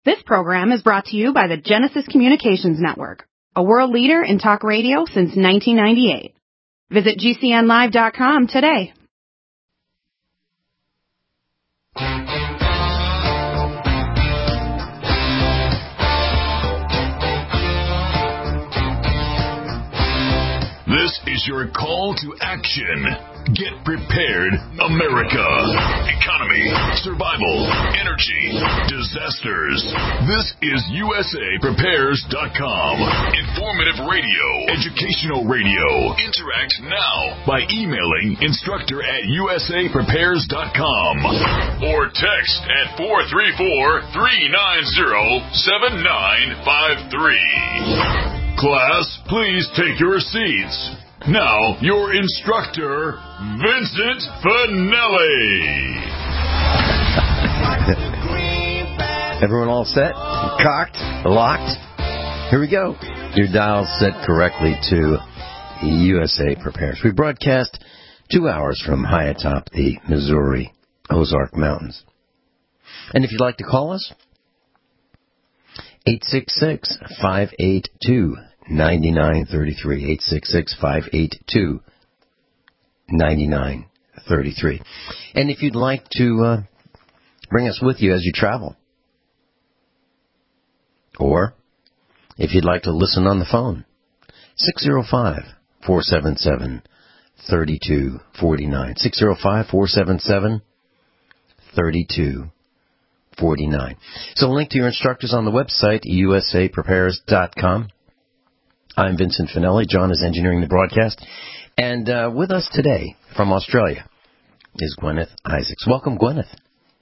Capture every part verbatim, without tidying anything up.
This program is brought to you by the Genesis Communications Network, a world leader in talk radio since nineteen ninety-eight. Visit G C N live dot com today. This is your call to action. Get prepared, America. Economy, survival, energy, disasters. This is U S A Prepares dot com. Informative radio, educational radio. Interact now by emailing instructor at U S A Prepares dot com or text at four three four, three nine zero, seven nine five three. Class, please take your seats. Now, your instructor, Vincent Finelli. Everyone all set? Cocked? Locked? Here we go. Your dial's set correctly to U S A Prepares. We broadcast two hours from high atop the Missouri Ozark Mountains. And if you'd like to call us, eight six six, five eight two, nine nine three three, eight six six, five eight two, nine nine three three. And if you'd like to uh, bring us with you as you travel, or if you'd like to listen on the phone, six oh five, four seven seven, three two four nine, six oh five, four seven seven, three two four nine. So link to your instructors on the website, U S A Prepares dot com. I'm Vincent Finelli. John is engineering the broadcast. And uh, with us today from Australia is Gwyneth Isaacs. Welcome, Gwyneth.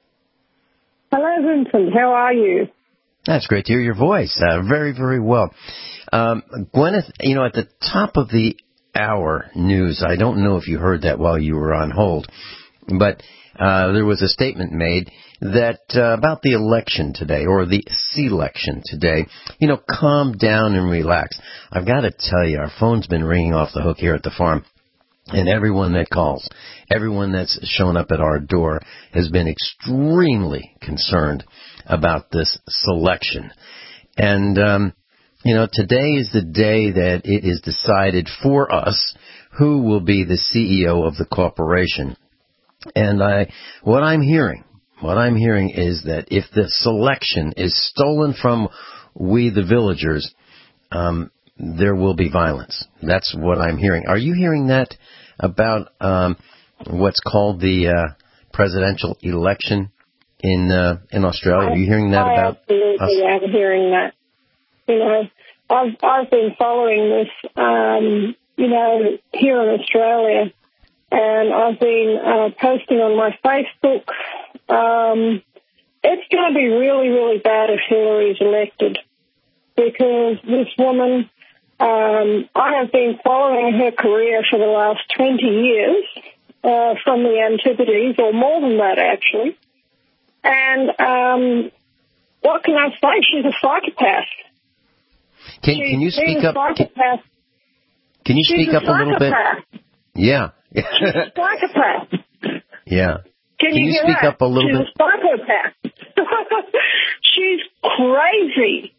Hello, Vincent. How are you? That's great to hear your voice. Uh, very, very well. Um, Gwyneth, you know, at the top of the hour news, I don't know if you heard that while you were on hold, but uh, there was a statement made that uh, about the election today, or the C-election today, you know, calm down and relax. I've got to tell you, our phone's been ringing off the hook here at the farm, and everyone that calls, everyone that's shown up at our door has been extremely concerned about this selection. And, um, you know, today is the day that it is decided for us who will be the C E O of the corporation. And I, what I'm hearing, what I'm hearing is that if the selection is stolen from we the villagers, um, there will be violence. That's what I'm hearing. Are you hearing that about um, what's called the uh, presidential election in uh, in Australia? Are you hearing that I about absolutely us? am hearing that. You know, I've I've been following this, um, you know, here in Australia. And I've been uh, posting on my Facebook. Um, it's going to be really, really bad if Hillary's elected, because this woman, um, I have been following her career for the last twenty years, uh, from the Antipodes, or more than that, actually. And um, what can I say? She's a psychopath. Can, can you speak up? Can, can you She's speak a up a little bit? She's Yeah. a psychopath. Yeah. Can, Can you, you hear speak that? up a little She's bit? She's a psychopath. She's crazy.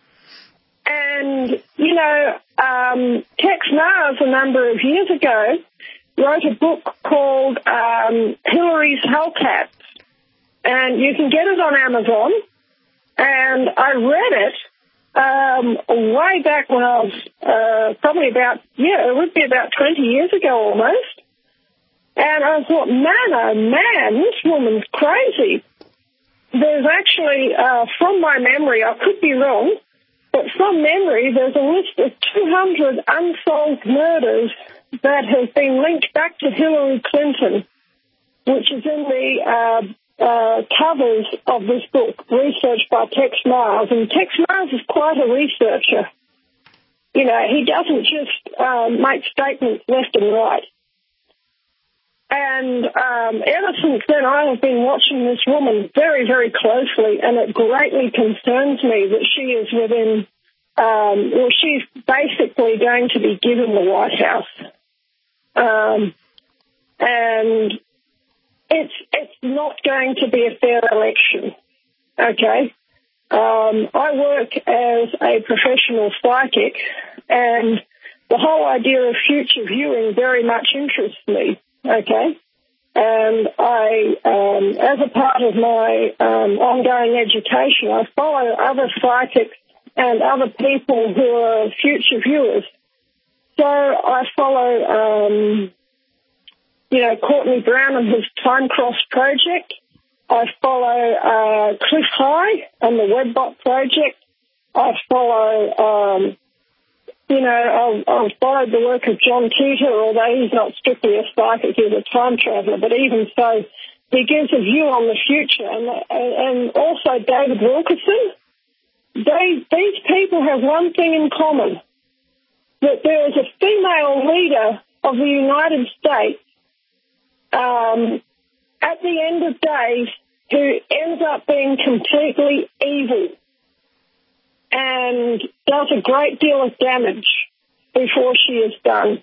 And, you know, um, Tex Mars a number of years ago wrote a book called um, Hillary's Hellcats. And you can get it on Amazon. And I read it Um, way back when I was uh, probably about, yeah, it would be about twenty years ago almost. And I thought, man, oh man, this woman's crazy. There's actually, uh, from my memory, I could be wrong, but from memory, there's a list of two hundred unsolved murders that have been linked back to Hillary Clinton, which is in the uh, uh, covers of this book, researched by Tex Mars. And Tex Mars is quite a researcher. You know, he doesn't just uh, make statements left and right. And um, ever since then, I have been watching this woman very, very closely, and it greatly concerns me that she is within, um, well, she's basically going to be given the White House. Um, and it's it's not going to be a fair election, okay? um, I work as a professional psychic, and the whole idea of future viewing very much interests me, okay? And I, um, as a part of my um, ongoing education, I follow other psychics and other people who are future viewers. So I follow, um, you know, Courtney Brown and his Time Cross project. I follow uh, Cliff High and the Webbot project. I follow, um, you know, I've, I've followed the work of John Titor, although he's not strictly a psychic, he's a time traveller, but even so, he gives a view on the future. And, and also David Wilkerson. They, these people have one thing in common, that there is a female leader of the United States um, at the end of days who ends up being completely evil and does a great deal of damage before she is done.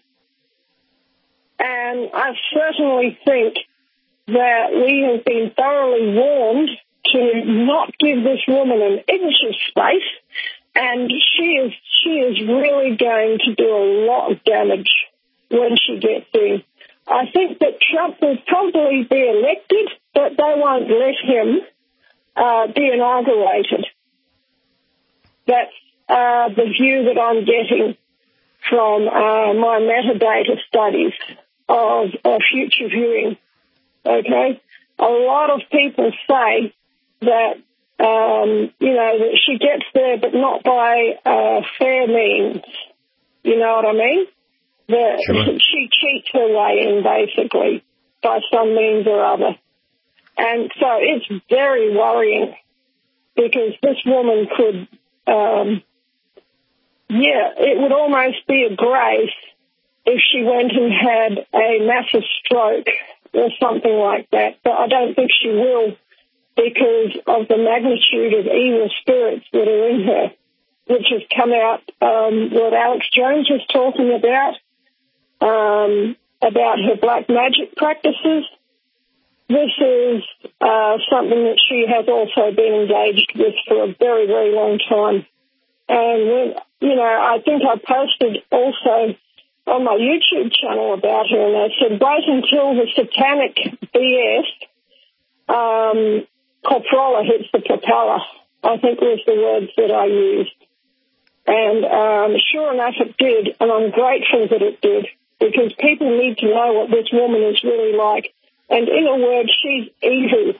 And I certainly think that we have been thoroughly warned to not give this woman an inch of space, and she is she is really going to do a lot of damage when she gets in. I think that Trump will probably be elected, but they won't let him uh, be inaugurated. That's uh, the view that I'm getting from uh, my metadata studies of, of future viewing. Okay? A lot of people say that, um, you know, that she gets there, but not by uh, fair means. You know what I mean? That sure. She cheats her way in, basically, by some means or other. And so it's very worrying because this woman could, um, yeah, it would almost be a grace if she went and had a massive stroke or something like that. But I don't think she will because of the magnitude of evil spirits that are in her, which has come out, um, what Alex Jones was talking about, um, about her black magic practices. This is uh, something that she has also been engaged with for a very, very long time. And, when, you know, I think I posted also on my YouTube channel about her, and I said, wait until the satanic B S, um, Coprollah hits the propeller, I think was the words that I used. And um, sure enough, it did, and I'm grateful that it did, because people need to know what this woman is really like. And in a word, she's evil.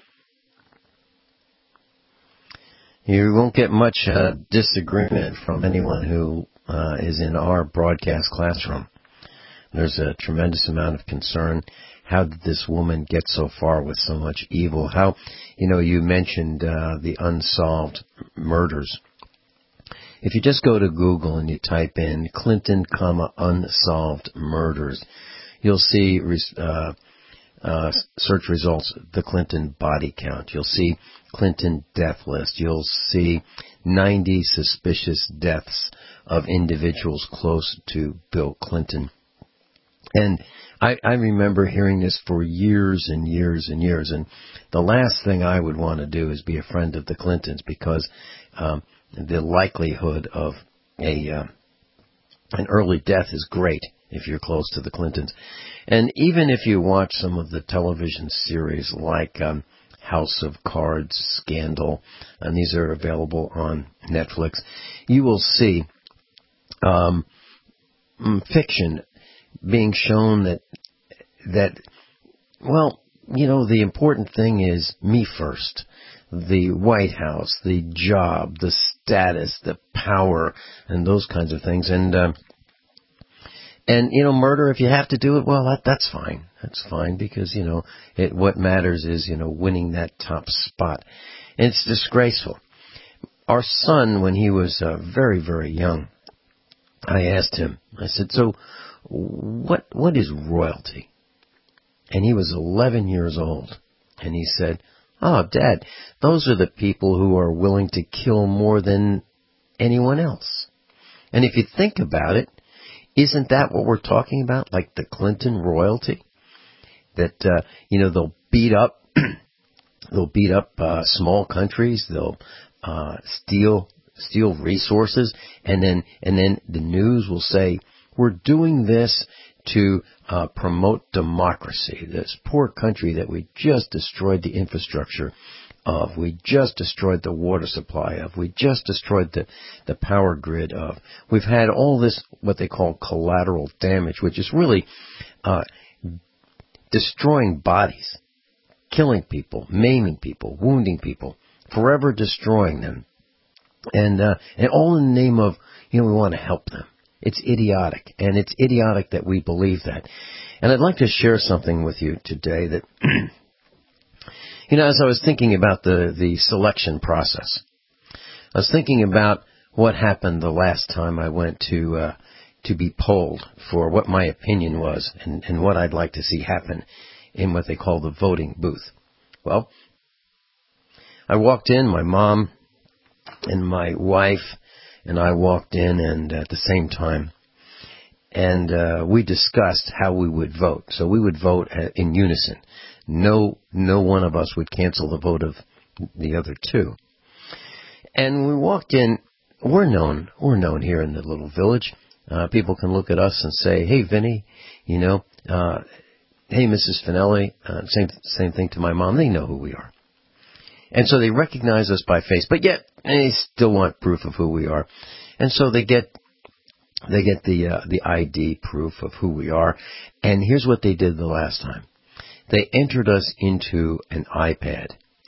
You won't get much uh, disagreement from anyone who uh, is in our broadcast classroom. There's a tremendous amount of concern. How did this woman get so far with so much evil? How, you know, you mentioned uh, the unsolved murders. If you just go to Google and you type in Clinton, comma, unsolved murders, you'll see uh, uh, search results, the Clinton body count. You'll see Clinton death list. You'll see ninety suspicious deaths of individuals close to Bill Clinton. And I, I remember hearing this for years and years and years. And the last thing I would want to do is be a friend of the Clintons, because um, the likelihood of a uh, an early death is great if you're close to the Clintons. And even if you watch some of the television series like um, House of Cards, Scandal, and these are available on Netflix, you will see um, fiction being shown that, that, well, you know, the important thing is me first. The White House, the job, the status, the power, and those kinds of things. And, uh, and you know, murder, if you have to do it, well, that, that's fine. That's fine because, you know, it, what matters is, you know, winning that top spot. And it's disgraceful. Our son, when he was uh, very, very young, I asked him, I said, so what what is royalty? And he was eleven years old. And he said, oh, Dad, those are the people who are willing to kill more than anyone else. And if you think about it, isn't that what we're talking about? Like the Clinton royalty? That, uh, you know, they'll beat up, they'll beat up uh, small countries. They'll uh, steal steal resources, and then and then the news will say, we're doing this to uh, promote democracy. This poor country that we just destroyed the infrastructure of, we just destroyed the water supply of, we just destroyed the, the power grid of. We've had all this, what they call collateral damage, which is really uh, destroying bodies, killing people, maiming people, wounding people, forever destroying them. And uh, and all in the name of, you know, we want to help them. It's idiotic, and it's idiotic that we believe that. And I'd like to share something with you today that, you know, as I was thinking about the, the selection process, I was thinking about what happened the last time I went to uh, to be polled for what my opinion was and, and what I'd like to see happen in what they call the voting booth. Well, I walked in, my mom and my wife and I walked in, and at the same time, and uh, we discussed how we would vote. So we would vote in unison. No, no one of us would cancel the vote of the other two. And we walked in. We're known. We're known here in the little village. Uh, people can look at us and say, "Hey, Vinny," you know, uh, "Hey, Missus Finelli." Uh, same, same thing to my mom. They know who we are. And so they recognize us by face, but yet they still want proof of who we are. And so they get they get the uh, the I D proof of who we are. And here's what they did the last time. They entered us into an iPad.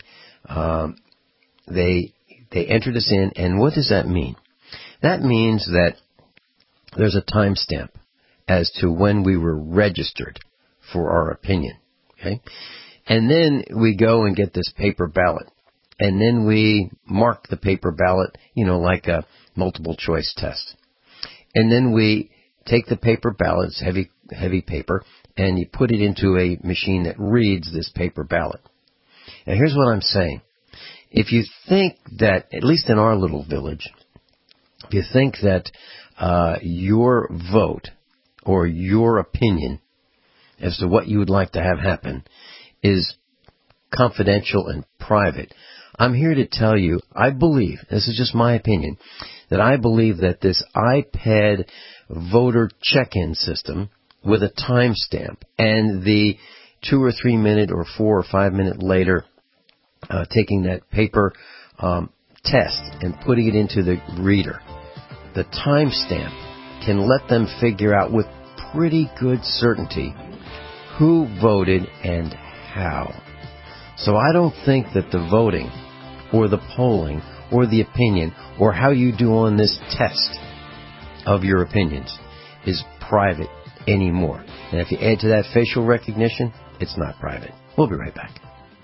Um, they they entered us in, and what does that mean? That means that there's a timestamp as to when we were registered for our opinion. Okay? And then we go and get this paper ballot. And then we mark the paper ballot, you know, like a multiple choice test. And then we take the paper ballot, it's heavy, heavy paper, and you put it into a machine that reads this paper ballot. And here's what I'm saying. If you think that, at least in our little village, if you think that uh, your vote or your opinion as to what you would like to have happen is confidential and private, I'm here to tell you, I believe, this is just my opinion, that I believe that this iPad voter check-in system with a timestamp and the two or three minute or four or five minute later uh, taking that paper um, test and putting it into the reader, the timestamp can let them figure out with pretty good certainty who voted and how. So I don't think that the voting or the polling or the opinion or how you do on this test of your opinions is private anymore. And if you add to that facial recognition, it's not private. We'll be right back.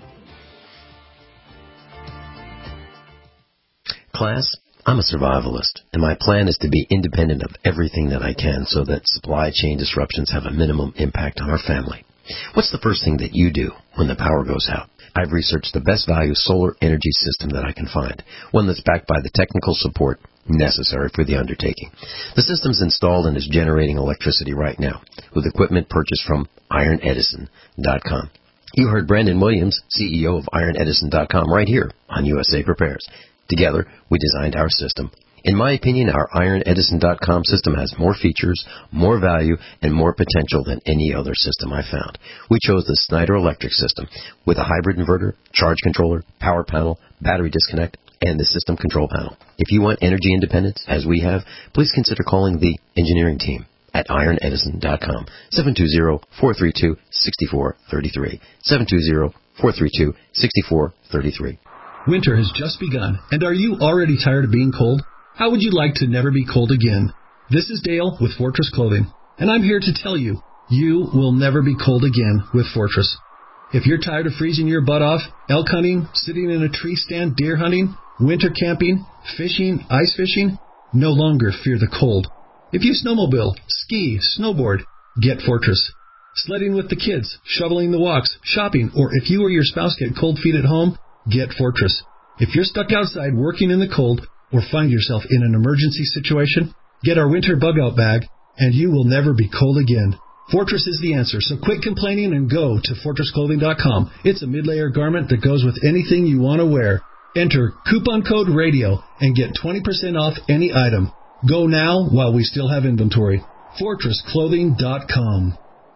Class, I'm a survivalist, and my plan is to be independent of everything that I can so that supply chain disruptions have a minimum impact on our family. What's the first thing that you do when the power goes out? I've researched the best value solar energy system that I can find, one that's backed by the technical support necessary for the undertaking. The system's installed and is generating electricity right now with equipment purchased from Iron Edison dot com. You heard Brandon Williams, C E O of Iron Edison dot com, right here on U S A Prepares. Together, we designed our system. In my opinion, our Iron Edison dot com system has more features, more value, and more potential than any other system I found. We chose the Snyder Electric system with a hybrid inverter, charge controller, power panel, battery disconnect, and the system control panel. If you want energy independence, as we have, please consider calling the engineering team at Iron Edison dot com, seven two zero, four three two, six four three three, seven two zero, four three two, six four three three. Winter has just begun, and are you already tired of being cold? How would you like to never be cold again? This is Dale with Fortress Clothing, and I'm here to tell you, you will never be cold again with Fortress. If you're tired of freezing your butt off, elk hunting, sitting in a tree stand, deer hunting, winter camping, fishing, ice fishing, no longer fear the cold. If you snowmobile, ski, snowboard, get Fortress. Sledding with the kids, shoveling the walks, shopping, or if you or your spouse get cold feet at home, get Fortress. If you're stuck outside working in the cold, or find yourself in an emergency situation, get our winter bug-out bag, and you will never be cold again. Fortress is the answer, so quit complaining and go to Fortress Clothing dot com. It's a mid-layer garment that goes with anything you want to wear. Enter coupon code radio and get twenty percent off any item. Go now while we still have inventory. fortress clothing dot com.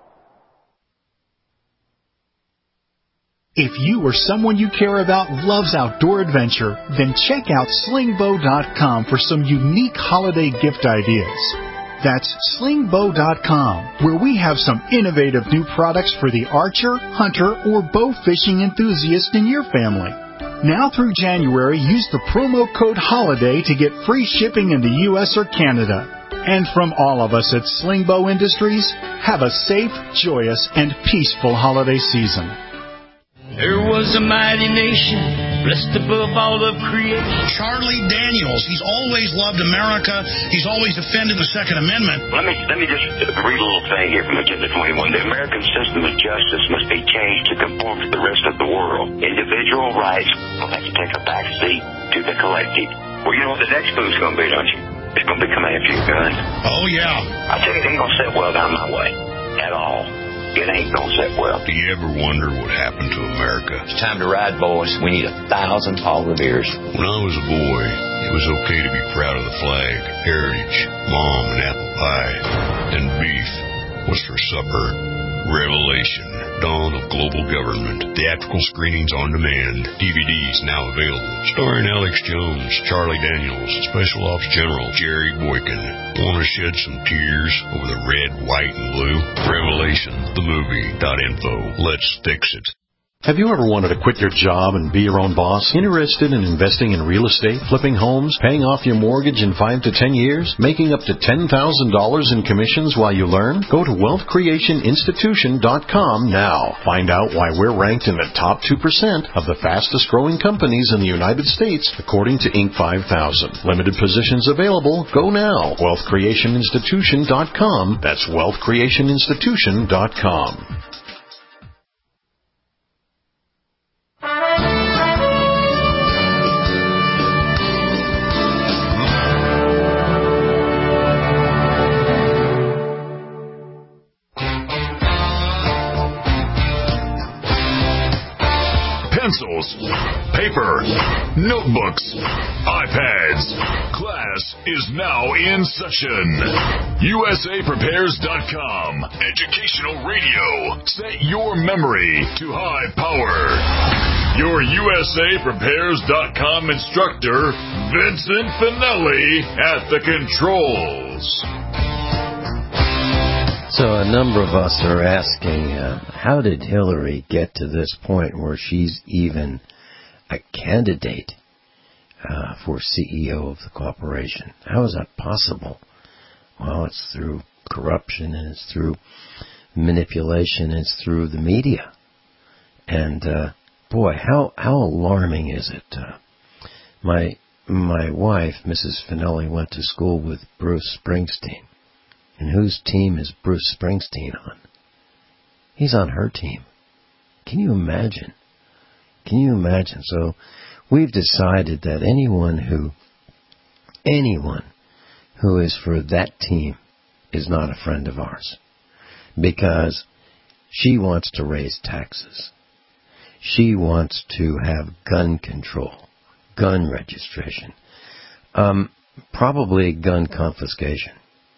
If you or someone you care about loves outdoor adventure, then check out sling bow dot com for some unique holiday gift ideas. That's sling bow dot com, where we have some innovative new products for the archer, hunter, or bow fishing enthusiast in your family. Now through January, use the promo code HOLIDAY to get free shipping in the U S or Canada. And from all of us at Sling Bow Industries, have a safe, joyous, and peaceful holiday season. There was a mighty nation, blessed above all of creation. Charlie Daniels, he's always loved America. He's always defended the Second Amendment. Let me let me just read a little thing here from Agenda twenty-one. The American system of justice must be changed to conform to the rest of the world. Individual rights will have to take a back seat to the collective. Well, you know what the next move's going to be, don't you? It's going to be coming after your gun. Oh, yeah. I tell you, it ain't going to sit well down my way at all. It ain't gonna sit well. Do you ever wonder what happened to America? It's time to ride, boys. We need a thousand Paul Revere's. When I was a boy, it was okay to be proud of the flag, heritage, mom and apple pie, and beef. What's for supper? Revelation, Dawn of Global Government. Theatrical screenings on demand. D V Ds now available. Starring Alex Jones, Charlie Daniels, Special Ops General Jerry Boykin. Want to shed some tears over the red, white, and blue? Revelation, the movie dot info. Let's fix it. Have you ever wanted to quit your job and be your own boss? Interested in investing in real estate, flipping homes, paying off your mortgage in five to ten years, making up to ten thousand dollars in commissions while you learn? Go to wealth creation institution dot com now. Find out why we're ranked in the top two percent of the fastest growing companies in the United States, according to Inc five thousand. Limited positions available. Go now. wealth creation institution dot com. That's wealth creation institution dot com. Pencils, paper, notebooks, iPads. Class is now in session. U S A Prepares dot com. Educational radio. Set your memory to high power. Your U S A Prepares dot com instructor, Vincent Finelli, at the controls. So a number of us are asking, uh, how did Hillary get to this point where she's even a candidate uh, for C E O of the corporation? How is that possible? Well, it's through corruption, and it's through manipulation, and it's through the media. And, uh, boy, how how alarming is it? Uh, my my wife, Missus Finelli, went to school with Bruce Springsteen. And whose team is Bruce Springsteen on? He's on her team. Can you imagine? Can you imagine? So we've decided that anyone who, anyone who is for that team is not a friend of ours. Because she wants to raise taxes. She wants to have gun control, gun registration, um, probably gun confiscation.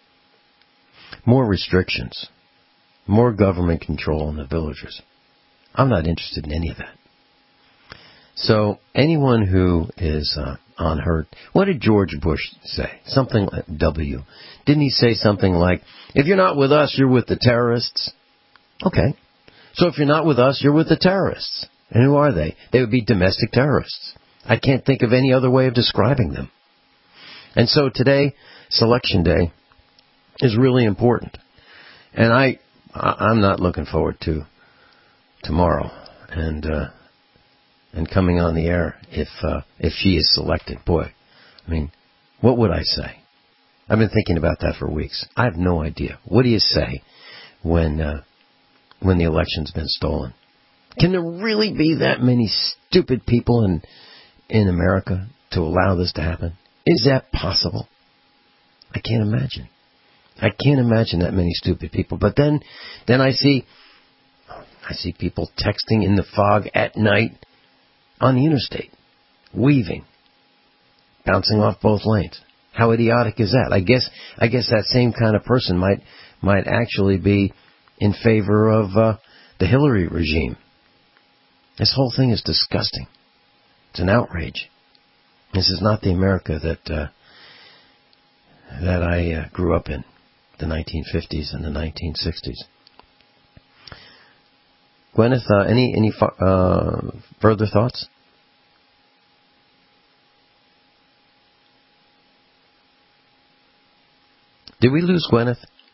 More restrictions, more government control on the villagers. I'm not interested in any of that. So anyone who is uh, on her... What did George Bush say? Something like W. Didn't he say something like, if you're not with us, you're with the terrorists? Okay. So if you're not with us, you're with the terrorists. And who are they? They would be domestic terrorists. I can't think of any other way of describing them. And so today, Selection Day, is really important. And I, I'm not looking forward to tomorrow and uh, and coming on the air if uh, if she is selected. Boy, I mean, what would I say? I've been thinking about that for weeks. I have no idea. What do you say when uh, when the election's been stolen? Can there really be that many stupid people in in America to allow this to happen? Is that possible? I can't imagine. I can't imagine that many stupid people. But then, then I see, I see people texting in the fog at night on the interstate. weaving, bouncing off both lanes. How idiotic is that? I guess I guess that same kind of person might might actually be in favor of uh, the Hillary regime. This whole thing is disgusting. It's an outrage. This is not the America that uh, that I uh, grew up in, the nineteen fifties and the nineteen sixties. Gwyneth, uh, any any uh, further thoughts? Did we lose Gwyneth?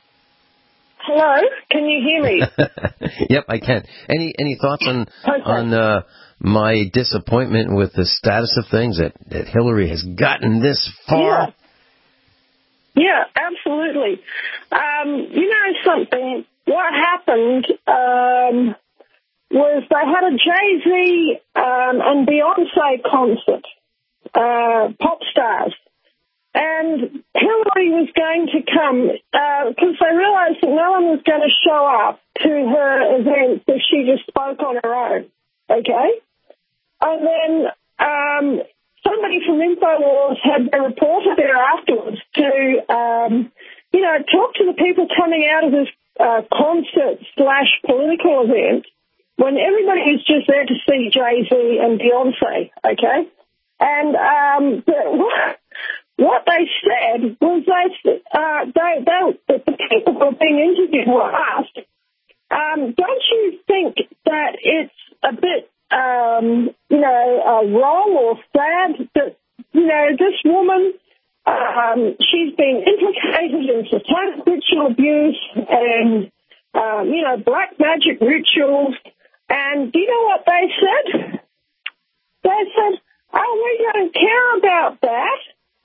Hello, can you hear me? Yep, I can. Any any thoughts on okay. on uh, my disappointment with the status of things, that, that Hillary has gotten this far? Yeah, yeah, absolutely. Um, you know something? What happened um, was they had a Jay-Z um, and Beyonce concert, uh, pop stars. And Hillary was going to come because uh, they realised that no one was going to show up to her event if she just spoke on her own, okay? And then um, somebody from InfoWars had been reported there afterwards to, um, you know, talk to the people coming out of this uh, concert slash political event when everybody was just there to see Jay-Z and Beyonce, okay? And um, the, what they said was they, uh, they, they, the people who were being interviewed were asked, um, don't you think that it's a bit, um, you know, uh, wrong or sad that, you know, this woman, um, she's been implicated in satanic ritual abuse and, um, you know, black magic rituals. And do you know what they said? They said, oh, we don't care about that.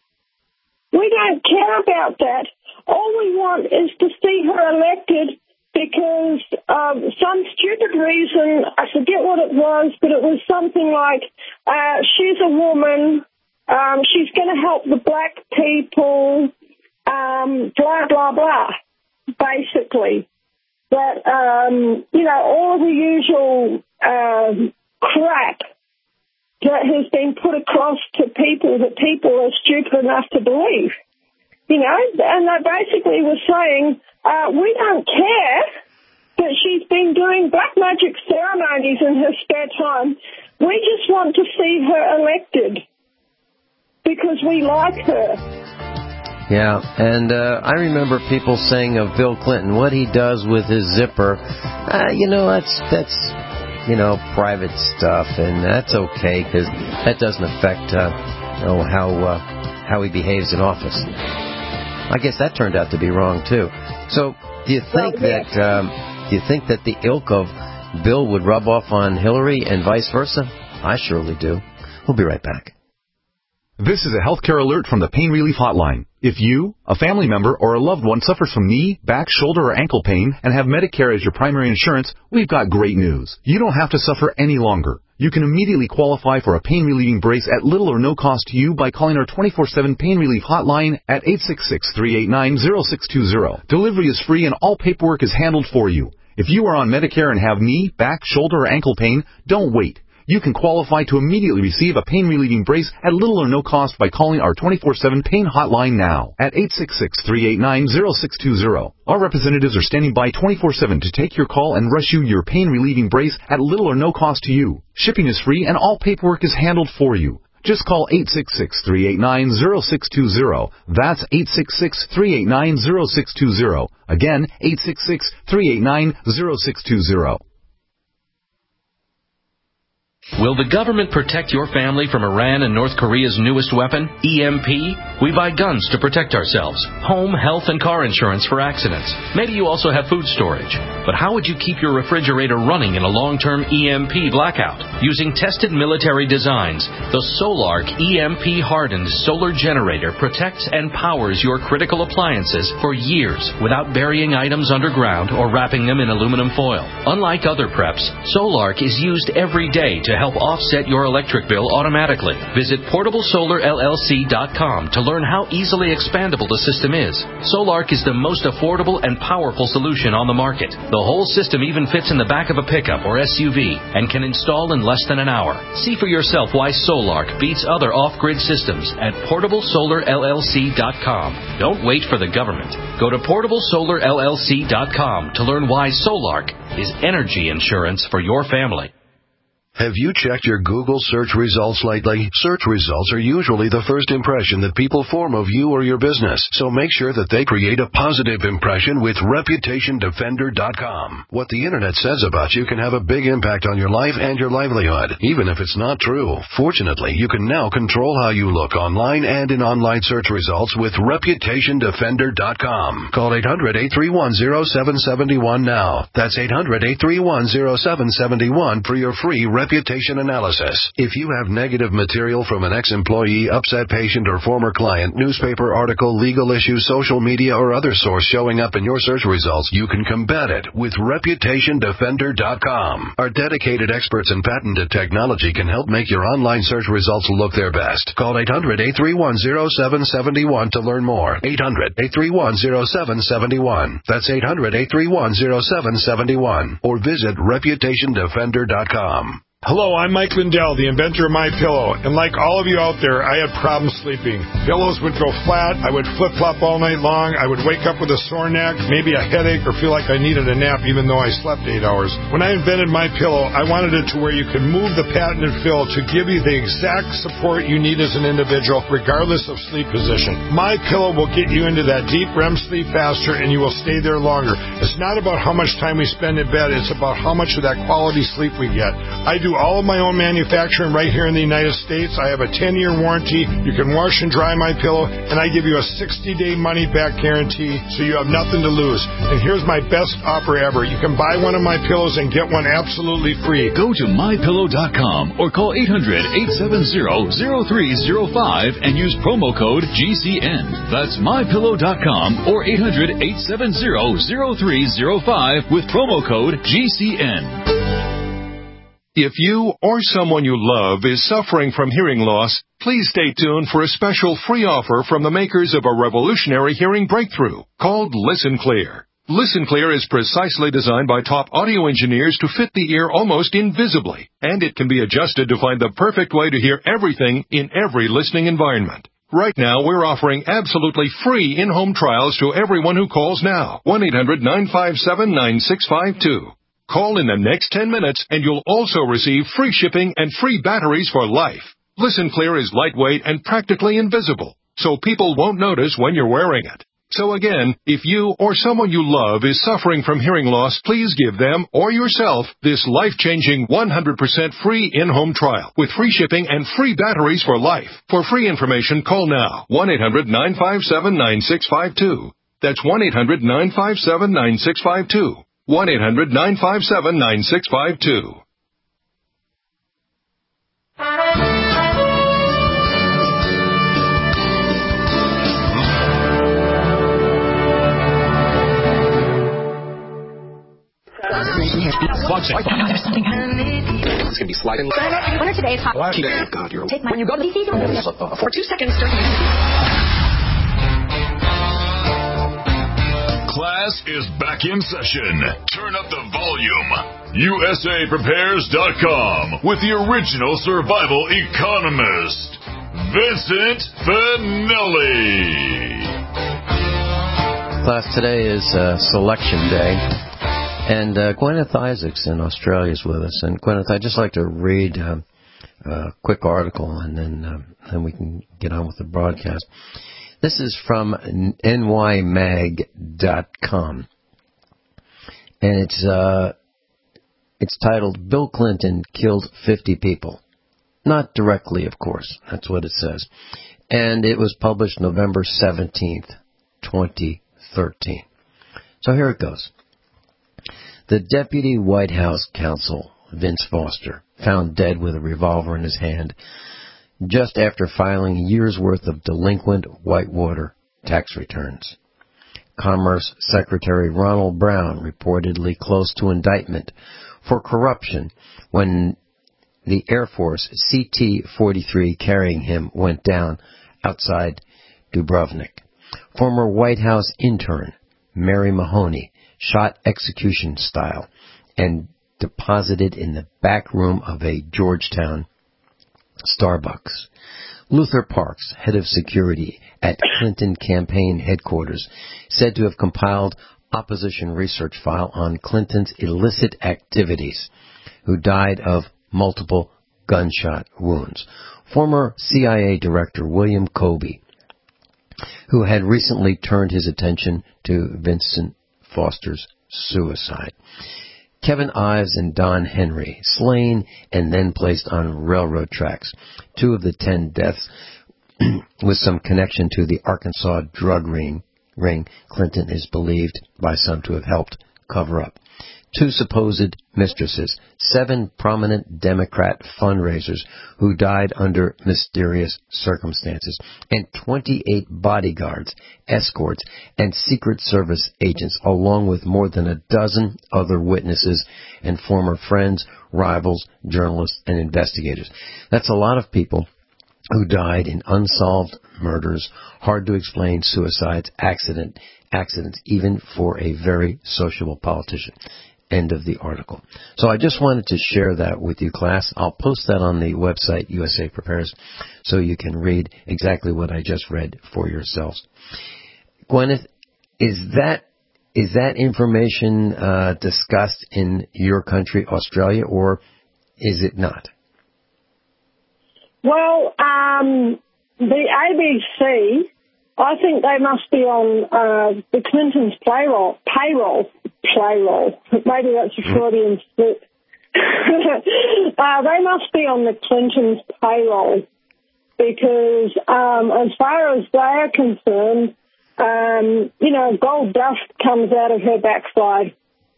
We don't care about that. All we want is to see her elected because um, some stupid reason, I forget what it was, but it was something like uh, she's a woman, um, she's going to help the black people, um, blah, blah, blah, basically. But, um, you know, all the usual um, crap that has been put across to people that people are stupid enough to believe, you know, and they basically were saying, uh, we don't care that she's been doing black magic ceremonies in her spare time. We just want to see her elected because we like her. Yeah, and uh, I remember people saying of Bill Clinton, what he does with his zipper, uh, you know, that's that's... you know, private stuff, and that's okay because that doesn't affect, uh, you know, how uh, how he behaves in office. I guess that turned out to be wrong too. So, do you think well, yeah. that um, do you think that the ilk of Bill would rub off on Hillary and vice versa? I surely do. We'll be right back. This is a healthcare alert from the Pain Relief Hotline. If you, a family member, or a loved one suffers from knee, back, shoulder, or ankle pain and have Medicare as your primary insurance, we've got great news. You don't have to suffer any longer. You can immediately qualify for a pain-relieving brace at little or no cost to you by calling our twenty-four seven Pain Relief Hotline at eight six six, three eight nine, zero six two zero. Delivery is free and all paperwork is handled for you. If you are on Medicare and have knee, back, shoulder, or ankle pain, don't wait. You can qualify to immediately receive a pain-relieving brace at little or no cost by calling our twenty-four seven Pain Hotline now at eight six six, three eight nine, zero six two zero. Our representatives are standing by twenty-four seven to take your call and rush you your pain-relieving brace at little or no cost to you. Shipping is free and all paperwork is handled for you. Just call eight six six, three eight nine, zero six two zero. That's eight six six, three eight nine, zero six two zero. Again, eight six six, three eight nine, zero six two zero. Will the government protect your family from Iran and North Korea's newest weapon, E M P? We buy guns to protect ourselves, home, health, and car insurance for accidents. Maybe you also have food storage. But how would you keep your refrigerator running in a long-term E M P blackout? Using tested military designs, the Solark E M P-hardened solar generator protects and powers your critical appliances for years without burying items underground or wrapping them in aluminum foil. Unlike other preps, Solark is used every day to to help offset your electric bill automatically. Visit portable solar L L C dot com to learn how easily expandable the system is. Solark is the most affordable and powerful solution on the market. The whole system even fits in the back of a pickup or S U V and can install in less than an hour. See for yourself why Solark beats other off-grid systems at portable solar L L C dot com. Don't wait for the government. Go to portable solar L L C dot com to learn why Solark is energy insurance for your family. Have you checked your Google search results lately? Search results are usually the first impression that people form of you or your business, so make sure that they create a positive impression with reputation defender dot com. What the Internet says about you can have a big impact on your life and your livelihood, even if it's not true. Fortunately, you can now control how you look online and in online search results with reputation defender dot com. Call eight hundred, eight three one, zero seven seven one now. That's eight hundred, eight three one, zero seven seven one for your free reputation analysis. If you have negative material from an ex-employee, upset patient, or former client, newspaper article, legal issue, social media, or other source showing up in your search results, you can combat it with reputation defender dot com. Our dedicated experts in patented technology can help make your online search results look their best. Call eight hundred, eight three one, zero seven seven one to learn more. eight hundred, eight three one, zero seven seven one. That's eight hundred, eight three one, zero seven seven one. Or visit reputation defender dot com. Hello, I'm Mike Lindell, the inventor of MyPillow, and like all of you out there, I had problems sleeping. Pillows would go flat, I would flip-flop all night long, I would wake up with a sore neck, maybe a headache, or feel like I needed a nap even though I slept eight hours. When I invented MyPillow, I wanted it to where you could move the patented fill to give you the exact support you need as an individual, regardless of sleep position. MyPillow will get you into that deep R E M sleep faster, and you will stay there longer. It's not about how much time we spend in bed, it's about how much of that quality sleep we get. I do all of my own manufacturing right here in the United States. I have a ten-year warranty. You can wash and dry my pillow, and I give you a sixty-day money-back guarantee, so you have nothing to lose. And here's my best offer ever. You can buy one of my pillows and get one absolutely free. Go to my pillow dot com or call eight hundred, eight seven zero, zero three zero five and use promo code G C N. That's my pillow dot com or eight hundred, eight seven zero, zero three zero five with promo code G C N. If you or someone you love is suffering from hearing loss, please stay tuned for a special free offer from the makers of a revolutionary hearing breakthrough called Listen Clear. Listen Clear is precisely designed by top audio engineers to fit the ear almost invisibly, and it can be adjusted to find the perfect way to hear everything in every listening environment. Right now, we're offering absolutely free in-home trials to everyone who calls now. one eight hundred, nine five seven, nine six five two. Call in the next ten minutes, and you'll also receive free shipping and free batteries for life. Listen Clear is lightweight and practically invisible, so people won't notice when you're wearing it. So again, if you or someone you love is suffering from hearing loss, please give them or yourself this life-changing one hundred percent free in-home trial with free shipping and free batteries for life. For free information, call now. one eight hundred, nine five seven, nine six five two. That's one eight hundred, nine five seven, nine six five two. one eight hundred, nine five seven, nine six five two. It's going to be sliding. Winner today is hot. Oh, God, you're Take my, when you go to the for two seconds. Class is back in session. Turn up the volume. U S A Prepares dot com with the original survival economist, Vincent Finelli. Class, today is uh, selection day. And uh, Gwyneth Isaacs in Australia is with us. And Gwyneth, I'd just like to read uh, a quick article, and then uh, then we can get on with the broadcast. This is from N Y mag dot com, and it's uh, it's titled "Bill Clinton Killed fifty People." Not directly, of course. That's what it says. And it was published November seventeenth, twenty thirteen. So here it goes. The Deputy White House Counsel, Vince Foster, found dead with a revolver in his hand just after filing a year's worth of delinquent Whitewater tax returns. Commerce Secretary Ronald Brown, reportedly close to indictment for corruption when the Air Force C T forty-three carrying him went down outside Dubrovnik. Former White House intern Mary Mahoney shot execution style and deposited in the back room of a Georgetown Starbucks. Luther Parks, head of security at Clinton campaign headquarters, said to have compiled opposition research file on Clinton's illicit activities, who died of multiple gunshot wounds. Former C I A Director William Colby, who had recently turned his attention to Vincent Foster's suicide. Kevin Ives and Don Henry, slain and then placed on railroad tracks. Two of the ten deaths with some connection to the Arkansas drug ring, ring Clinton is believed by some to have helped cover up. Two supposed mistresses, seven prominent Democrat fundraisers who died under mysterious circumstances, and twenty-eight bodyguards, escorts, and Secret Service agents, along with more than a dozen other witnesses and former friends, rivals, journalists, and investigators. That's a lot of people who died in unsolved murders, hard-to-explain suicides, accident, accidents, even for a very sociable politician. End of the article. So I just wanted to share that with you, class. I'll post that on the website, U S A Prepares, so you can read exactly what I just read for yourselves. Gwyneth, is that is that information uh, discussed in your country, Australia, or is it not? Well, um, the A B C, I think they must be on uh, the Clintons' payroll, payroll, payroll. Maybe that's a Freudian slip. uh, they must be on the Clintons' payroll because um, as far as they are concerned, um, you know, gold dust comes out of her backside.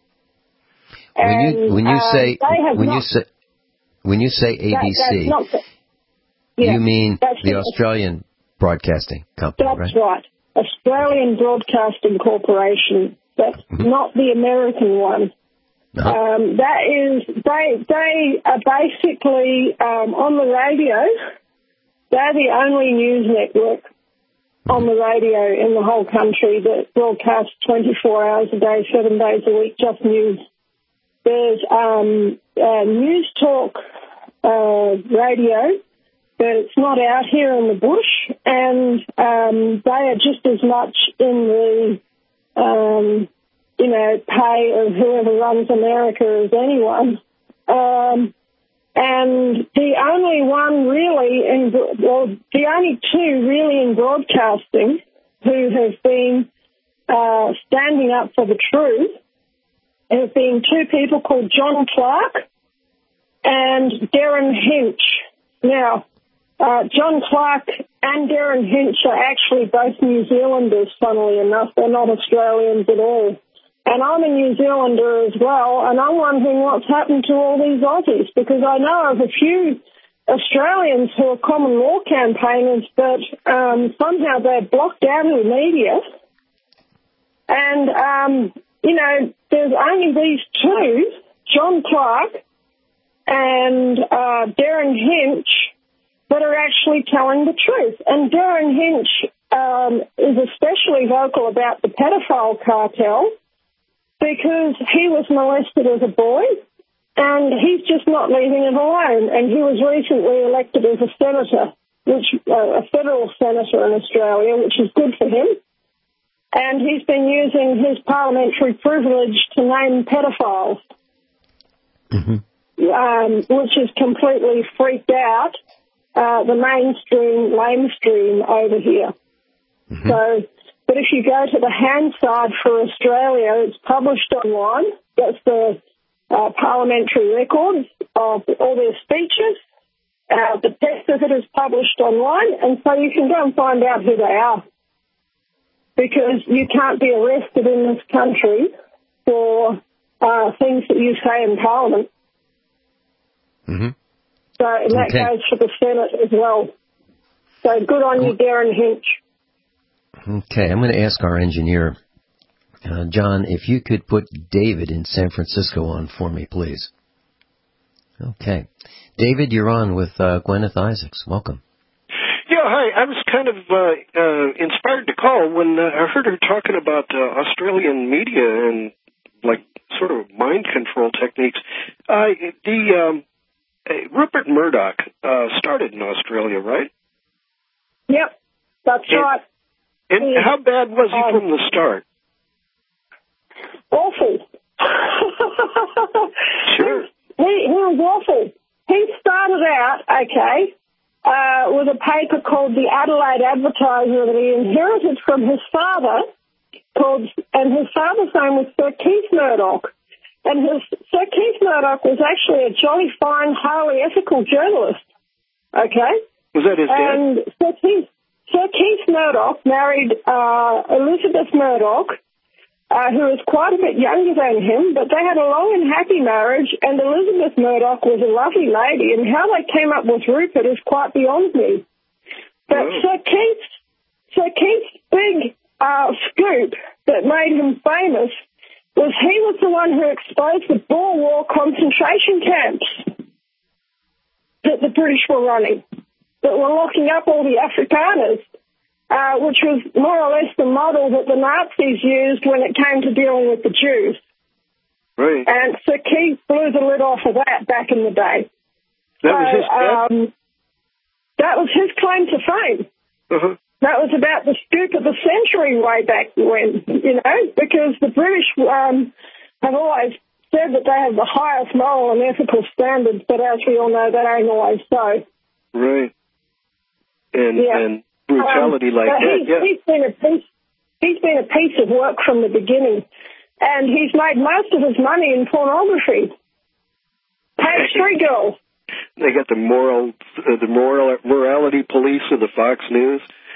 When and, you when you uh, say when not, you say when you say A B C, that, that's not the, yeah, you mean the the, Australian Broadcasting Company, that's right? right. Australian Broadcasting Corporation. That's mm-hmm. not the American one. Uh-huh. Um, that is, they they are basically um, on the radio. They're the only news network mm-hmm. on the radio in the whole country that broadcasts twenty-four hours a day, seven days a week, just news. There's um, uh, News Talk uh, radio, but it's not out here in the bush, and um, they are just as much in the, um, you know, pay of whoever runs America as anyone. Um, and the only one really, in, well, the only two really in broadcasting who have been uh, standing up for the truth have been two people called John Clark and Darren Hinch. Now, Uh, John Clark and Darren Hinch are actually both New Zealanders, funnily enough. They're not Australians at all. And I'm a New Zealander as well, and I'm wondering what's happened to all these Aussies, because I know of a few Australians who are common law campaigners, but um, somehow they're blocked out of the media. And, um, you know, there's only these two, John Clark and uh, Darren Hinch, that are actually telling the truth. And Darren Hinch um, is especially vocal about the pedophile cartel because he was molested as a boy, and he's just not leaving it alone. And he was recently elected as a senator, which uh, a federal senator in Australia, which is good for him. And he's been using his parliamentary privilege to name pedophiles, mm-hmm. um, which has completely freaked out Uh, the mainstream, lamestream over here. Mm-hmm. So, but if you go to the Hansard for Australia, it's published online. That's the uh, parliamentary records of all their speeches. Uh, the text of it is published online, and so you can go and find out who they are. Because you can't be arrested in this country for uh, things that you say in Parliament. Mm-hmm. So, and that okay. goes for the Senate as well. So good on you, Darren Hinch. Okay, I'm going to ask our engineer, uh, John, if you could put David in San Francisco on for me, please. Okay. David, you're on with uh, Gwyneth Isaacs. Welcome. Yeah, hi. I was kind of uh, uh, inspired to call when uh, I heard her talking about uh, Australian media and, like, sort of mind control techniques. Uh, the um, uh, Rupert Murdoch uh, started in Australia, right? Yep, that's and, right. And he, how bad was he um, from the start? Awful. Sure. He, he was awful. He started out, okay, uh, with a paper called the Adelaide Advertiser that he inherited from his father, called, and his father's name was Sir Keith Murdoch. And his, Sir Keith Murdoch was actually a jolly fine, highly ethical journalist, okay? Was that his dad? And Sir Keith, Sir Keith Murdoch married uh, Elizabeth Murdoch, Uh, who was quite a bit younger than him, but they had a long and happy marriage, and Elizabeth Murdoch was a lovely lady, and how they came up with Rupert is quite beyond me. But oh. Sir Keith's, Sir Keith's big uh, scoop that made him famous was he was the one who exposed the Boer War concentration camps that the British were running, that were locking up all the Afrikaners. Uh, which was more or less the model that the Nazis used when it came to dealing with the Jews. Right. And Sir Keith blew the lid off of that back in the day. That so, was his um, that was his claim to fame. Uh-huh. That was about the scoop of the century way back when, you know, because the British um, have always said that they have the highest moral and ethical standards, but as we all know, that ain't always so. Right. And, yeah. and brutality um, like that, he's, yeah. He's been, a piece, he's been a piece of work from the beginning, and he's made most of his money in pornography. Page three girls. They got the moral, uh, the moral morality police of the Fox News.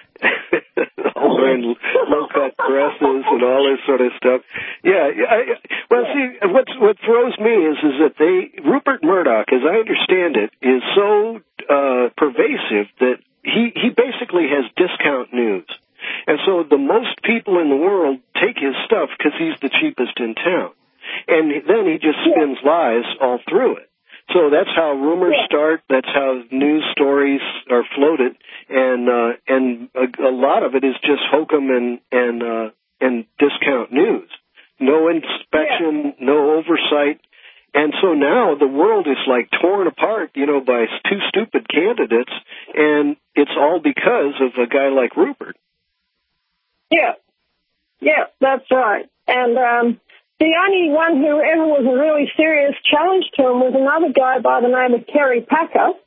All wearing low-cut dresses and all this sort of stuff. Yeah, I, well, see, what what throws me is is that they Rupert Murdoch, as I understand it, is so uh, pervasive that he he basically has discount news, and so the most people in the world take his stuff because he's the cheapest in town, and then he just spins lies all through it. So that's how rumors start. That's how news stories are floated, and uh, and a, a lot of it is just hokum and and uh, and discount news. No inspection, yeah. no oversight, and so now the world is like torn apart, you know, by two stupid candidates, and it's all because of a guy like Rupert. Yeah, yeah, that's right, and. um The only one who ever was a really serious challenge to him was another guy by the name of Kerry Packer,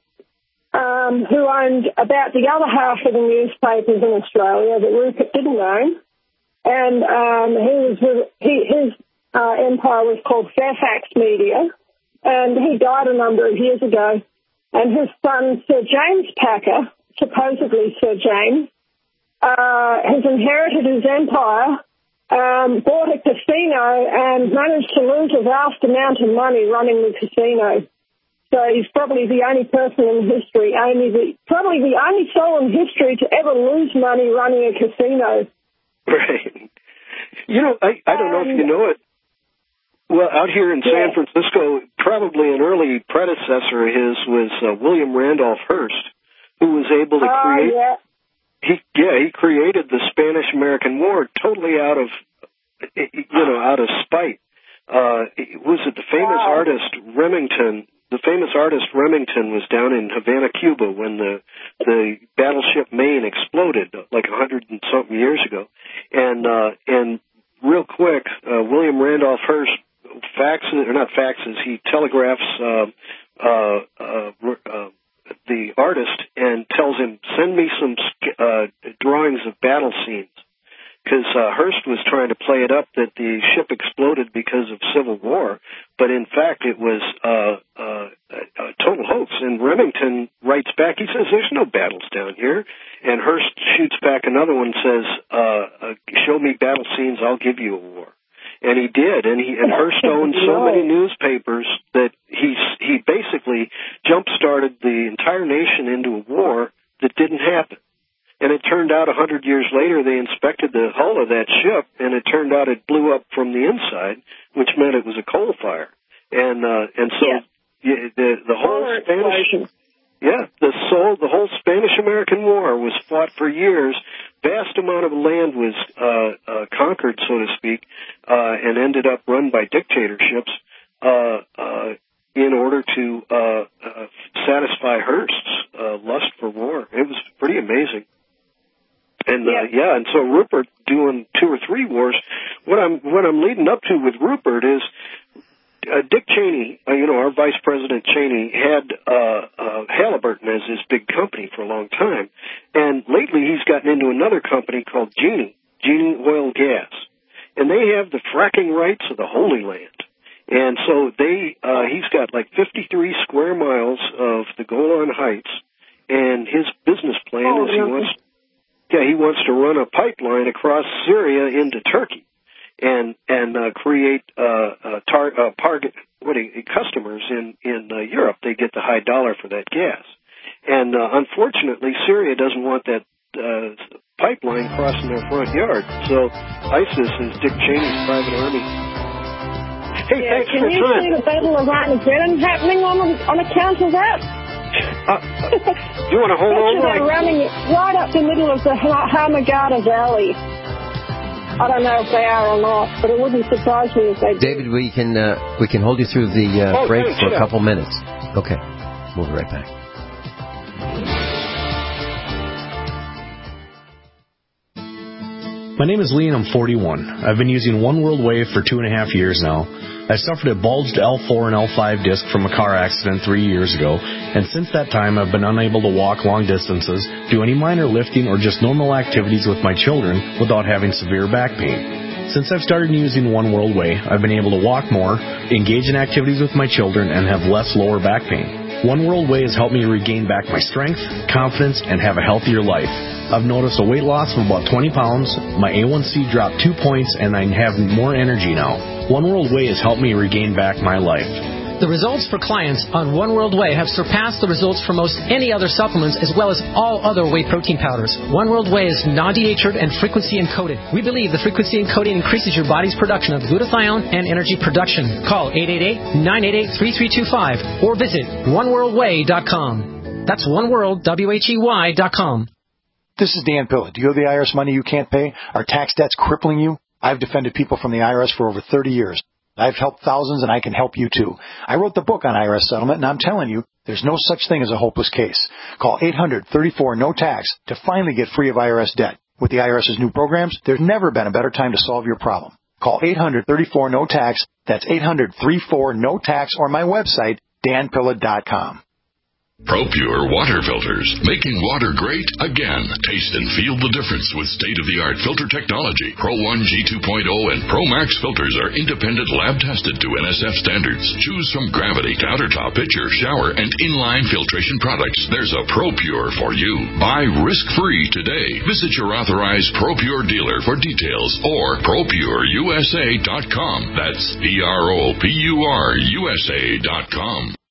um, who owned about the other half of the newspapers in Australia that Rupert didn't own. And um, he was with, he, his uh, empire was called Fairfax Media, and he died a number of years ago. And his son, Sir James Packer, supposedly Sir James, uh, has inherited his empire. Um, bought a casino and managed to lose a vast amount of money running the casino. So he's probably the only person in history, only the, probably the only soul in history to ever lose money running a casino. Right. You know, I, I don't know if you know it. Well, out here in San yeah. Francisco, probably an early predecessor of his was uh, William Randolph Hearst, who was able to uh, create... Yeah. He yeah he created the Spanish-American War totally out of you know out of spite. Uh, was it the famous wow. artist Remington? The famous artist Remington was down in Havana, Cuba, when the the battleship Maine exploded like a hundred and something years ago, and uh, and real quick, uh, William Randolph Hearst faxes or not faxes, he telegraphs. Uh, uh, uh, uh, the artist and tells him, send me some uh, drawings of battle scenes. Because uh, Hearst was trying to play it up that the ship exploded because of Civil War, but in fact it was uh, uh, a total hoax. And Remington writes back, he says, there's no battles down here. And Hearst shoots back another one and says, uh, uh, show me battle scenes, I'll give you a war. And he did, and he and Hearst owned so many newspapers that he he basically jump-started the entire nation into a war that didn't happen. And it turned out a hundred years later they inspected the hull of that ship, and it turned out it blew up from the inside, which meant it was a coal fire. And uh, and so yeah. Yeah, the the whole Spanish, yeah, the soul, the whole Spanish-American War was fought for years. Vast amount of land was uh, uh, conquered, so to speak, uh, and ended up run by dictatorships uh, uh, in order to uh, uh, satisfy Hearst's uh, lust for war. It was pretty amazing. And uh, yeah, and so Rupert doing two or three wars. What I'm what I'm leading up to with Rupert is. Uh, Dick Cheney, uh, you know, our Vice President Cheney, had uh, uh, Halliburton as his big company for a long time. And lately he's gotten into another company called Genie, Genie Oil Gas. And they have the fracking rights of the Holy Land. And so they, uh, he's got like fifty-three square miles of the Golan Heights. And his business plan oh, is he wants, yeah, he wants to run a pipeline across Syria into Turkey. And and uh, create uh, uh, tar- uh, target what do you, customers in in uh, Europe. They get the high dollar for that gas, and uh, unfortunately, Syria doesn't want that uh, pipeline crossing their front yard. So ISIS is Dick Cheney's private army. Hey, yeah, thanks can for you time. see the Battle of Armageddon happening on on account of that? Uh, you want to hold on? They're running right up the middle of the Hamagata Valley. I don't know if they are or not, but it wouldn't surprise me if they did. David, we can uh, we can hold you through the uh, oh, break thanks, for yeah. a couple minutes. Okay, we'll be right back. My name is Lee and I'm forty-one. I've been using One World Wave for two and a half years now. I suffered a bulged L four and L five disc from a car accident three years ago, and since that time I've been unable to walk long distances, do any minor lifting, or just normal activities with my children without having severe back pain. Since I've started using One World Way, I've been able to walk more, engage in activities with my children, and have less lower back pain. One World Way has helped me regain back my strength, confidence, and have a healthier life. I've noticed a weight loss of about twenty pounds, my A one C dropped two points, and I have more energy now. One World Way has helped me regain back my life. The results for clients on One World Way have surpassed the results for most any other supplements, as well as all other whey protein powders. One World Way is non-denatured and frequency encoded. We believe the frequency encoding increases your body's production of glutathione and energy production. Call eight eight eight, nine eight eight, three three two five or visit one world way dot com. That's oneworld, W H E Y dot com. This is Dan Pilla. Do you owe the I R S money you can't pay? Are tax debts crippling you? I've defended people from the I R S for over thirty years. I've helped thousands, and I can help you, too. I wrote the book on I R S settlement, and I'm telling you, there's no such thing as a hopeless case. Call eight hundred, thirty-four, no tax to finally get free of I R S debt. With the IRS's new programs, there's never been a better time to solve your problem. Call eight hundred, thirty-four, no tax. That's eight hundred, thirty-four, no tax, or my website, dan pilla dot com. ProPure water filters, making water great again. Taste and feel the difference with state-of-the-art filter technology. Pro one G two point oh and Pro Max filters are independent lab-tested to N S F standards. Choose from Gravity, Countertop, Pitcher, Shower, and Inline filtration products. There's a ProPure for you. Buy risk-free today. Visit your authorized ProPure dealer for details or pro pure U S A dot com. That's P R O P U R U S A dot com.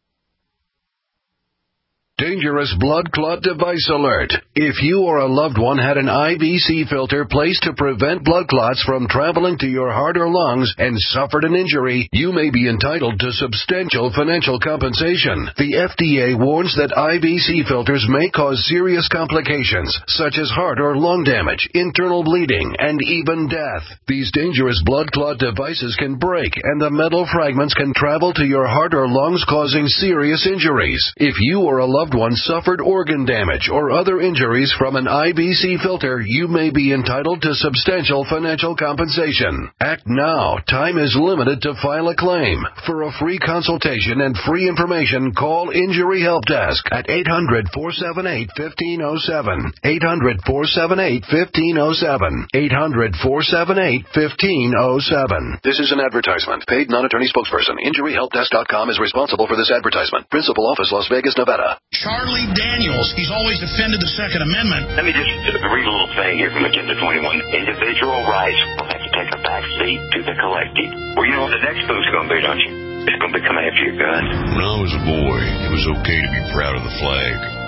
Dangerous blood clot device alert. If you or a loved one had an I V C filter placed to prevent blood clots from traveling to your heart or lungs and suffered an injury, you may be entitled to substantial financial compensation. The F D A warns that I V C filters may cause serious complications, such as heart or lung damage, internal bleeding, and even death. These dangerous blood clot devices can break, and the metal fragments can travel to your heart or lungs, causing serious injuries. If you or a loved one suffered organ damage or other injuries from an I V C filter, you may be entitled to substantial financial compensation. Act now. Time is limited to file a claim. For a free consultation and free information, call Injury Help Desk at eight hundred, four seven eight, one five zero seven. eight hundred, four seven eight, one five zero seven. eight hundred, four seven eight, one five zero seven. This is an advertisement. Paid non-attorney spokesperson. Injury Help Desk dot com is responsible for this advertisement. Principal office, Las Vegas, Nevada. Charlie Daniels, he's always defended the Second Amendment. Let me just read a little thing here from Agenda twenty-one. Individual rights will have to take a back seat to the collective. Well, you know what the next move's going to be, don't you? It's going to be coming after your gun. When I was a boy, it was okay to be proud of the flag.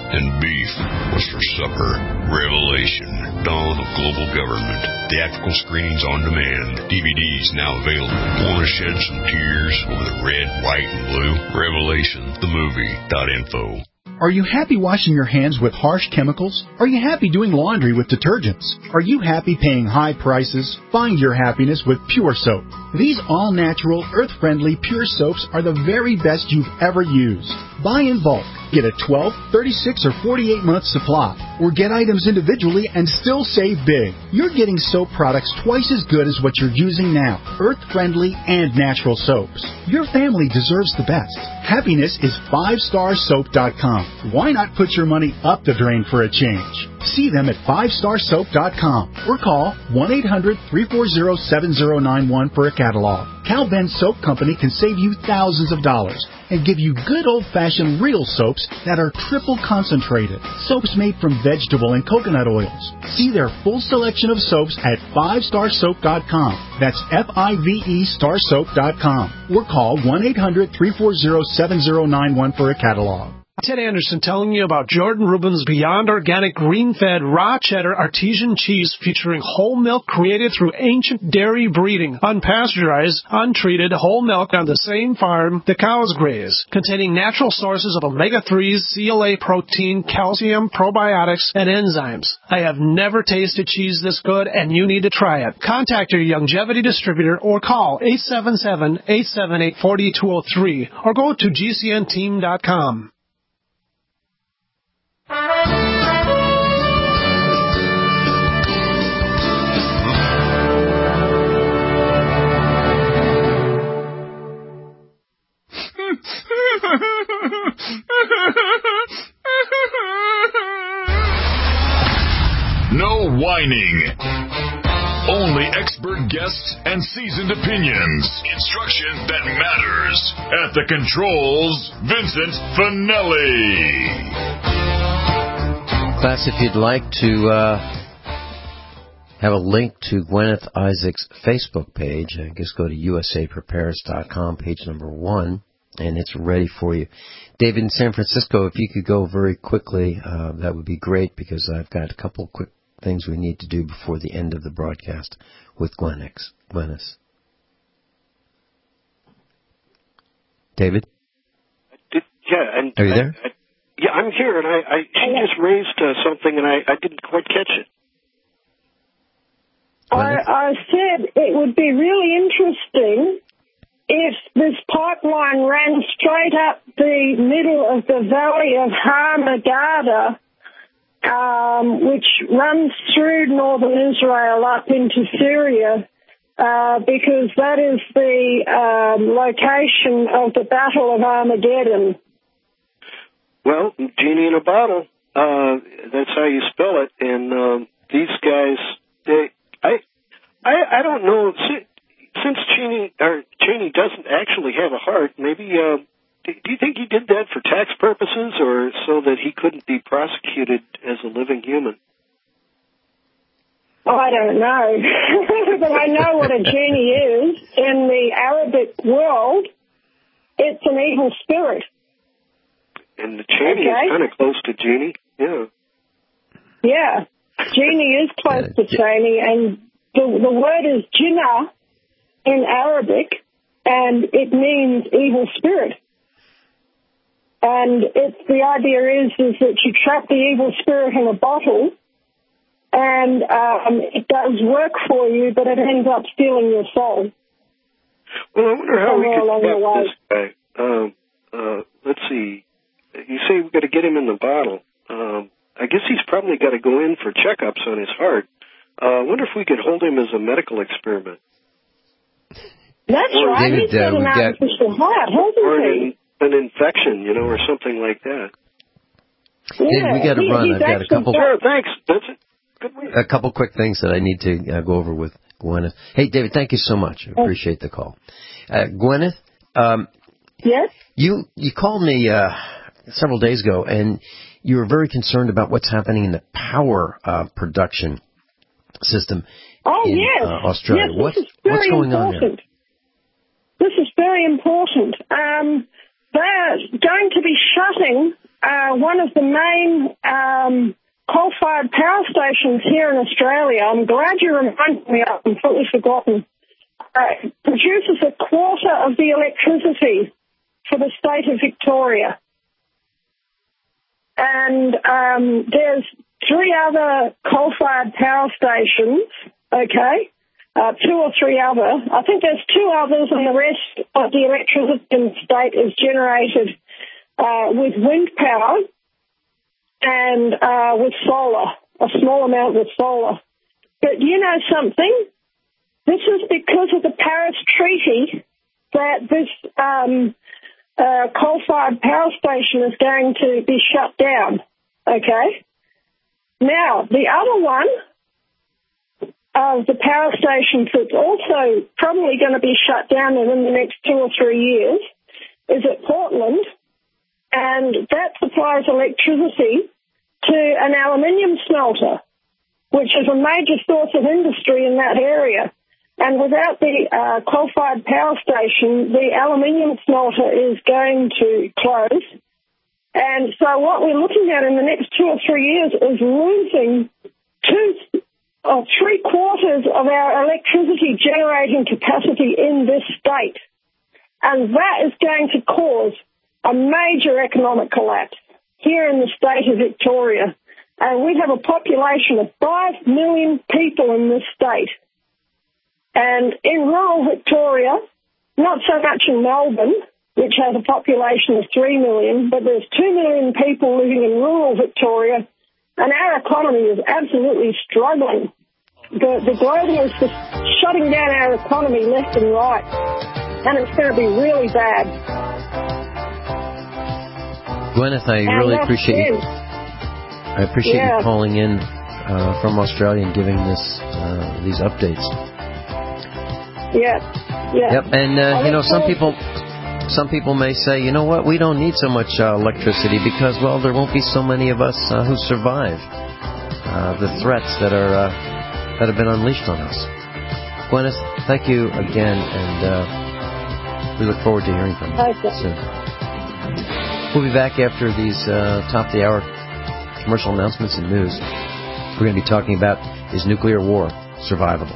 and beef was for supper. Revelation, Dawn of Global Government. Theatrical screenings on demand. D V Ds now available. Want to shed some tears over the red, white, and blue? Revelation, the movie dot info. Are you happy washing your hands with harsh chemicals? Are you happy doing laundry with detergents? Are you happy paying high prices? Find your happiness with Pure Soap. These all-natural, earth-friendly Pure Soaps are the very best you've ever used. Buy in bulk. Get a twelve, thirty-six, or forty-eight month supply. Or get items individually and still save big. You're getting soap products twice as good as what you're using now. Earth-friendly and natural soaps. Your family deserves the best. Happiness is five star soap dot com. Why not put your money up the drain for a change? See them at five star soap dot com or call one eight hundred, three four zero, seven zero nine one for a catalog. Cal Ben Soap Company can save you thousands of dollars and give you good old-fashioned real soaps that are triple concentrated. Soaps made from vegetable and coconut oils. See their full selection of soaps at five star soap dot com. That's F I V E star soap dot com. Or call one eight hundred, three four zero, seven zero nine one for a catalog. Ted Anderson telling you about Jordan Rubin's Beyond Organic Green-Fed Raw Cheddar Artesian Cheese featuring whole milk created through ancient dairy breeding, unpasteurized, untreated whole milk on the same farm the cows graze, containing natural sources of omega threes, C L A protein, calcium, probiotics, and enzymes. I have never tasted cheese this good, and you need to try it. Contact your Youngevity distributor or call eight seven seven, eight seven eight, four two zero three or go to G C N team dot com. No whining. Only expert guests and seasoned opinions. Instruction that matters. At the controls, Vincent Finelli. Class, if you'd like to uh, have a link to Gwyneth Isaac's Facebook page, I guess go to U S A prepares dot com, page number one, and it's ready for you. David in San Francisco, if you could go very quickly, uh, that would be great, because I've got a couple quick things we need to do before the end of the broadcast with Gwyneth. Gwyneth. David? Did, yeah, and are you there? I, I, yeah, I'm here, and I, I she just raised uh, something, and I, I didn't quite catch it. I, I said it would be really interesting if this pipeline ran straight up the middle of the valley of Hamadatha, um, which runs through northern Israel up into Syria, uh, because that is the um, location of the Battle of Armageddon. Well, genie in a bottle, uh, that's how you spell it. And um, these guys, they, I, I, I don't know. Since Cheney, or Cheney doesn't actually have a heart, maybe, uh, do you think he did that for tax purposes or so that he couldn't be prosecuted as a living human? I don't know. But I know what a genie is. In the Arabic world, it's an evil spirit. And the Cheney okay. is kind of close to genie, yeah. Yeah, genie is close to Cheney, and the, the word is jinnah in Arabic, and it means evil spirit. And it's the idea is is that you trap the evil spirit in a bottle, and um, it does work for you, but it ends up stealing your soul. Well, I wonder how Somewhere we could stop this guy. Um, uh, let's see. You say we've got to get him in the bottle. Um, I guess he's probably got to go in for checkups on his heart. I uh, wonder if we could hold him as a medical experiment. That's or right. David, he's got uh, an artificial heart, hasn't or he? An, an infection, you know, or something like that. Yeah, David, we got to he, run. I've got a couple. Sure, thanks. That's it. Good week. A couple quick things that I need to uh, go over with Gwyneth. Hey, David, thank you so much. I appreciate the call. Uh, Gwyneth, um, yes. You you called me uh, several days ago, and you were very concerned about what's happening in the power uh, production system oh, in yes. uh, Australia. Yes, what, this is very what's going important. on there? This is very important. Um, they're going to be shutting uh, one of the main um, coal-fired power stations here in Australia, I'm glad you reminded me, I've completely forgotten, uh, produces a quarter of the electricity for the state of Victoria. And um, there's three other coal-fired power stations, okay, uh, two or three other. I think there's two others, and the rest of the electricity in the state is generated uh, with wind power and uh, with solar, a small amount with solar. But you know something? This is because of the Paris Treaty that this um, uh, coal-fired power station is going to be shut down, okay? Now, the other one of the power stations that's also probably going to be shut down within the next two or three years is at Portland, and that supplies electricity to an aluminium smelter, which is a major source of industry in that area. And without the uh, coal-fired power station, the aluminium smelter is going to close. And so what we're looking at in the next two or three years is losing two or three quarters of our electricity generating capacity in this state. And that is going to cause a major economic collapse here in the state of Victoria. And we have a population of five million people in this state. And in rural Victoria, not so much in Melbourne, which has a population of three million, but there's two million people living in rural Victoria, and our economy is absolutely struggling. The, the globalists are shutting down our economy left and right, and it's going to be really bad. Gwyneth, I and really appreciate you. I appreciate yeah. you calling in uh, from Australia and giving this uh, these updates. Yeah, yeah. Yep, and uh, you know, some people, some people may say, you know what, we don't need so much uh, electricity because, well, there won't be so many of us uh, who survive uh, the threats that are uh, that have been unleashed on us. Gwyneth, thank you again, and uh, we look forward to hearing from you okay. soon. We'll be back after these uh, top of the hour commercial announcements and news. We're going to be talking about, is nuclear war survivable?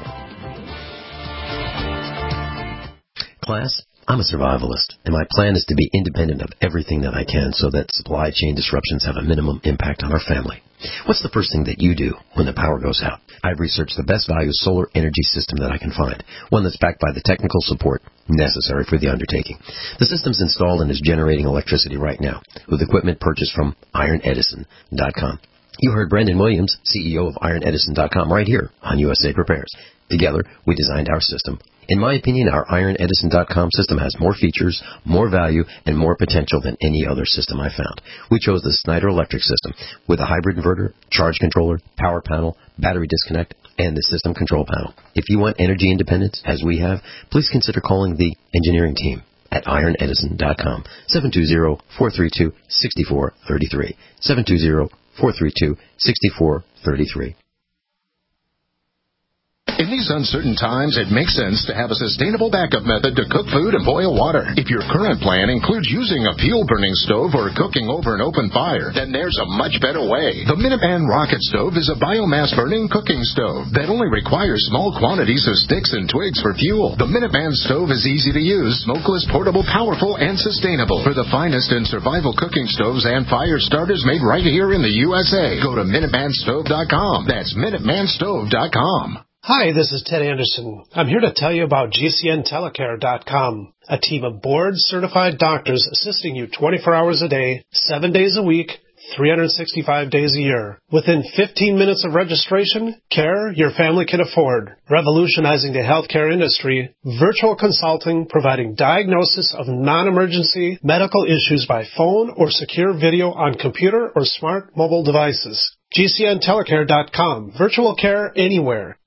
Class, I'm a survivalist, and my plan is to be independent of everything that I can so that supply chain disruptions have a minimum impact on our family. What's the first thing that you do when the power goes out? I've researched the best value solar energy system that I can find, one that's backed by the technical support necessary for the undertaking. The system's installed and is generating electricity right now with equipment purchased from Iron Edison dot com. You heard Brendan Williams, C E O of Iron Edison dot com, right here on U S A Prepares. Together, we designed our system. In my opinion, our Iron Edison dot com system has more features, more value, and more potential than any other system I found. We chose the Snyder Electric system with a hybrid inverter, charge controller, power panel, battery disconnect, and the system control panel. If you want energy independence, as we have, please consider calling the engineering team at Iron Edison dot com, seven two zero, four three two, six four three three, seven two zero, four three two, six four three three. In these uncertain times, it makes sense to have a sustainable backup method to cook food and boil water. If your current plan includes using a fuel-burning stove or cooking over an open fire, then there's a much better way. The Minuteman Rocket Stove is a biomass-burning cooking stove that only requires small quantities of sticks and twigs for fuel. The Minuteman Stove is easy to use, smokeless, portable, powerful, and sustainable. For the finest in survival cooking stoves and fire starters made right here in the U S A, go to Minuteman Stove dot com. That's Minuteman Stove dot com. Hi, this is Ted Anderson. I'm here to tell you about G C N Telecare dot com, a team of board-certified doctors assisting you twenty-four hours a day, seven days a week, three hundred sixty-five days a year. Within fifteen minutes of registration, care your family can afford. Revolutionizing the healthcare industry, virtual consulting providing diagnosis of non-emergency medical issues by phone or secure video on computer or smart mobile devices. G C N Telecare dot com. Virtual care anywhere.